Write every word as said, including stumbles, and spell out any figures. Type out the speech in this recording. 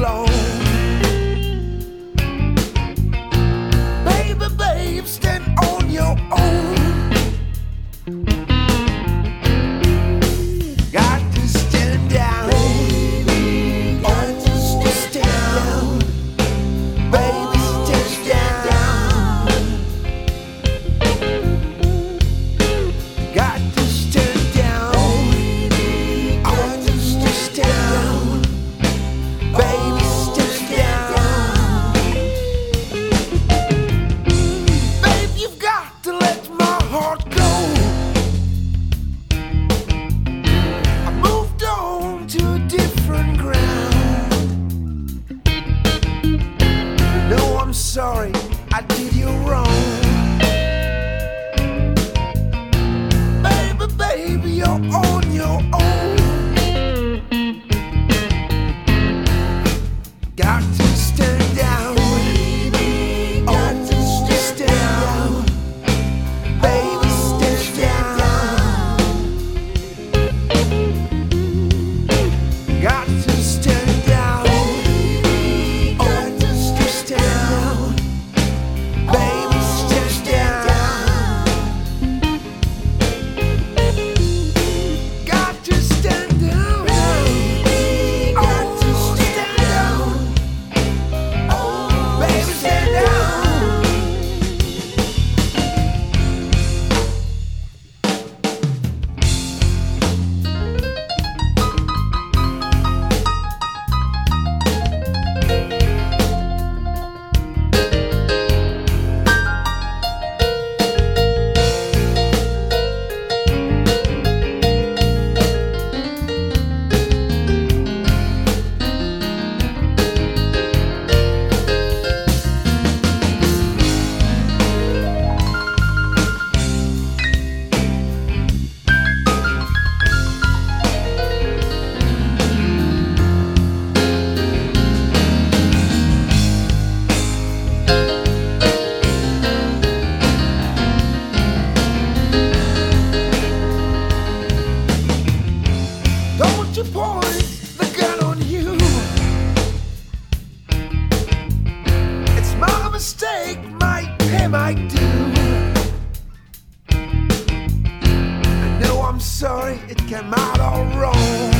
alone. Baby, babe, stand on your own. Got to stand down. Baby, got to stand down. Baby, stand down. Got to stand down. Got to stand down. Baby, stand down. Babe, you've got to let my heart go. I moved on to a different ground. No, I'm sorry, I did you wrong. Baby, baby, you're on your own. Got to stand down. Got to stand down. Baby, stand down. Got to stand down. Got to stand down. Baby, stand down. Got to stand down. Got to stand down. Baby, stand down. Don't you point the gun on you. It's my mistake, might pay my due. I know I'm sorry, it came out all wrong.